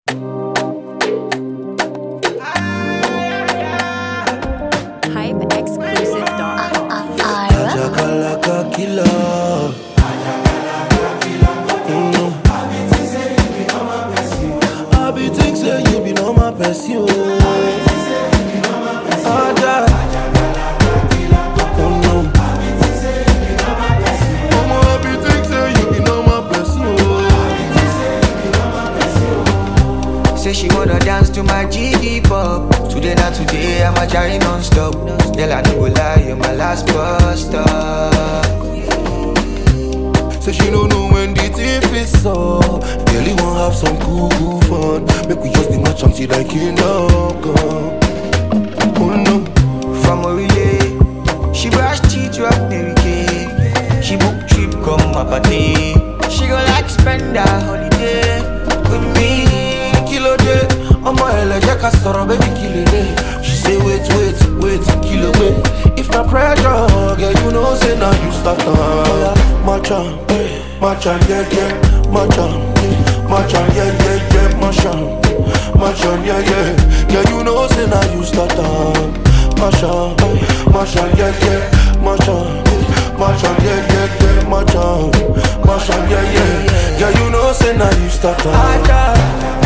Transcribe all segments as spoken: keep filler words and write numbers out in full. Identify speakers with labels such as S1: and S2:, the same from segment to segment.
S1: hype exclusive dot com.
S2: Ajakalaka killer. Mm. I be think say you be no my person. Aja. Oh no. Mama, I be think say you be no my person.
S3: Say she wanna dance to my G D pop. Today not today, I'm a jarry non-stop. Girl, I no go lie, you're my last bus stop.
S2: Say she don't know when the thief is up. Girl, you wanna have some cool, cool fun. Make we just the match and see like you know come. Oh no.
S3: From a relay, she brush teeth to a Mary Kay. She book trip, come my party. She go like spend her holiday with me.
S2: Kilo day, on my head, Jack Astor, baby, kill it. She say, wait, wait, wait, kill away. If my pressure, girl, you know, say now you start on. Oh, yeah, matcha, matcha, yeah, yeah, matcha, matcha, yeah, yeah, yeah, matcha, matcha, yeah, yeah. Girl, you know, say now you start on. Matcha, matcha, yeah, yeah, matcha, matcha, yeah, yeah, yeah, matcha, matcha, yeah, yeah. Girl, you know, say now you start on.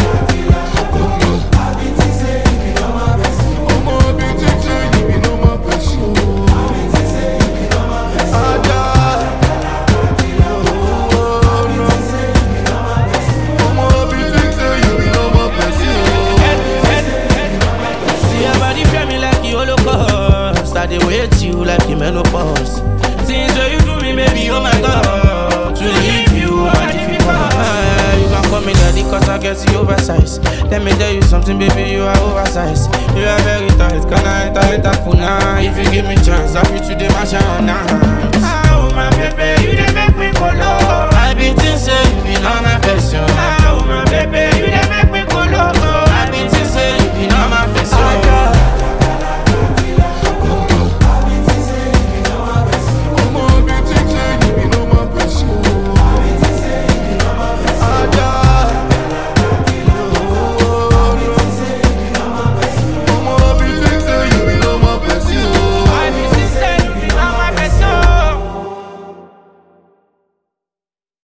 S4: I dey wait you like a menopause. Things that you do me, maybe, oh my God. To leave you, I difficult. Ah, you can call me daddy cause I get you oversized. Let me tell you something, baby, you are oversized. You are very tight, can I enter, enter, kuna. If you give me chance, I'll be to the machine. Ah, oh my baby.